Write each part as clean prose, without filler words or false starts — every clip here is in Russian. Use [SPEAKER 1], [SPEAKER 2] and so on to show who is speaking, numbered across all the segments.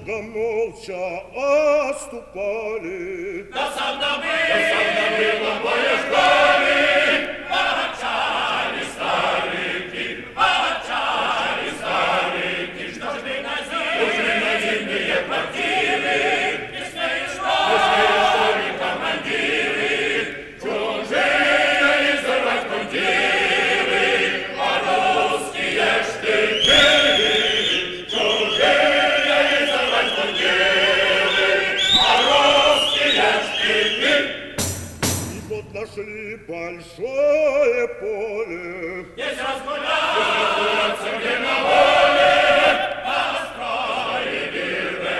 [SPEAKER 1] долго молча оступали.
[SPEAKER 2] Досадно было, боя ждали. Ворчали старики, что ж вы на зимние квартиры, не смеешь, что ли, командиры, чужие изорвать мундиры, а русские штыки, чужие изорвать мундиры, а русские штыки.
[SPEAKER 1] И вот нашли большое поле.
[SPEAKER 2] Здесь разгуляться, где на воле, построили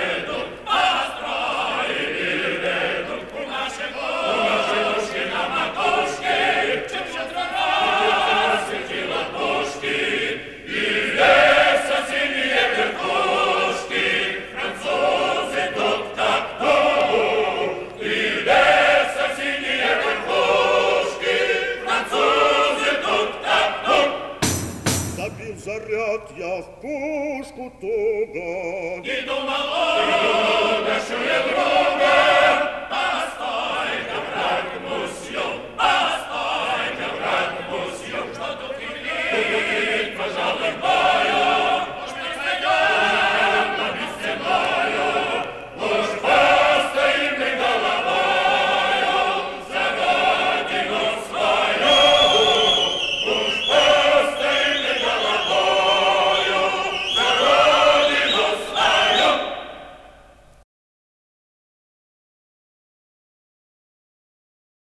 [SPEAKER 2] ведут, у нашей пушки на макушке, чем же трава светила пушки, и леса синие верхушки, французы тук-так-тук, и леса синие верхушки, французы тук-так-тук.
[SPEAKER 1] Забил заряд я в пушку туго.
[SPEAKER 2] И думал, о, нашего друга,